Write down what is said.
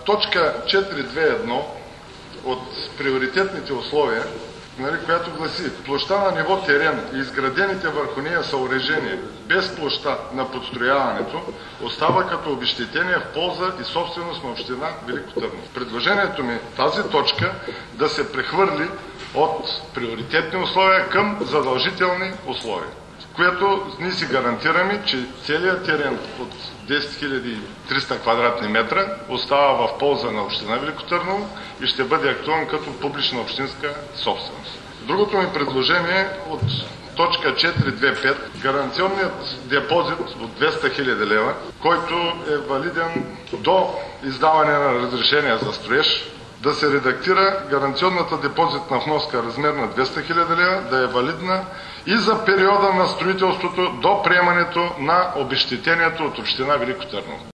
точка 4.2.1 от приоритетните условия, която гласи: площта на ниво терен и изградените върху нея съоръжения без площта на подстрояването остава като обезщетение в полза и собственост на община Велико Търново. Предложението ми тази точка да се прехвърли от приоритетни условия към задължителни условия, което ние си гарантираме, че целият терен от 10 300 квадратни метра остава в полза на община Велико Търново и ще бъде актуван като публична общинска собственост. Другото ми предложение от точка 4.2.5, гаранционният депозит от 200 000 лева, който е валиден до издаване на разрешение за строеж, да се редактира гаранционната депозитна вноска размер на 200 000 лева да е валидна и за периода на строителството до приемането на обезщетението от община Велико Търново.